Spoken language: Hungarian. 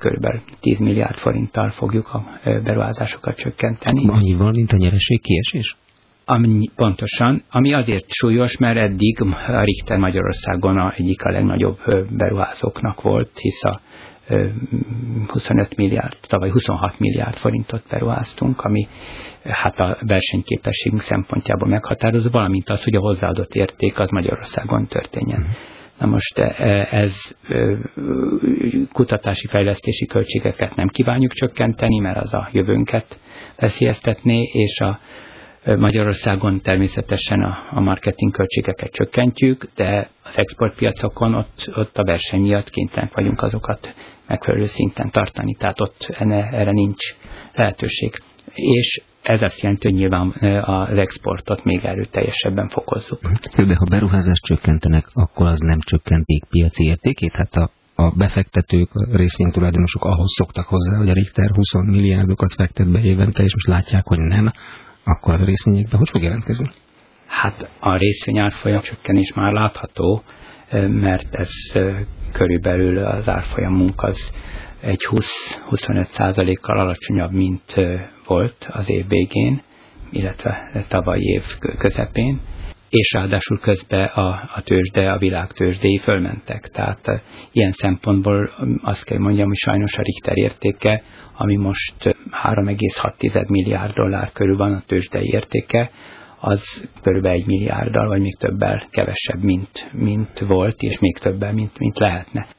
kb. 10 milliárd forinttal fogjuk a beruházásokat csökkenteni. Annyival, mint a nyereség kiesés? Pontosan, ami azért súlyos, mert eddig a Richter Magyarországon egyik a legnagyobb beruházóknak volt, hisz a 25 milliárd, tavaly 26 milliárd forintot beruháztunk, ami hát a versenyképességünk szempontjából meghatározó, valamint az, hogy a hozzáadott érték az Magyarországon történjen. Na most ez kutatási fejlesztési költségeket nem kívánjuk csökkenteni, mert az a jövőnket veszélyeztetné, és a Magyarországon természetesen a marketing költségeket csökkentjük, de az exportpiacokon ott a verseny miatt kénytelenek vagyunk azokat megfelelő szinten tartani, tehát ott erre nincs lehetőség. És ez azt jelenti, hogy nyilván az exportot még erőteljesebben fokozzuk. De ha beruházást csökkentenek, akkor az nem csökkentik piaci értékét? Hát a befektetők, a részvénytulajdonosok ahhoz szoktak hozzá, hogy a Richter 20 milliárdokat fektet be évente, és most látják, hogy nem, akkor az a részvényekben hogy fog jelentkezni? Hát a részvényárfolyam csökkenés már látható, mert ez körülbelül az árfolyamunk az egy 20-25%-kal alacsonyabb, mint volt az év végén, illetve tavalyi év közepén, és ráadásul közben a tőzsde, a világ tőzsdéi fölmentek. Tehát ilyen szempontból azt kell mondjam, hogy sajnos a Richter értéke, ami most 3,6 milliárd dollár körül van a tőzsdei értéke, az körülbelül 1 milliárddal, vagy még többel kevesebb, mint volt, és még többel, mint lehetne.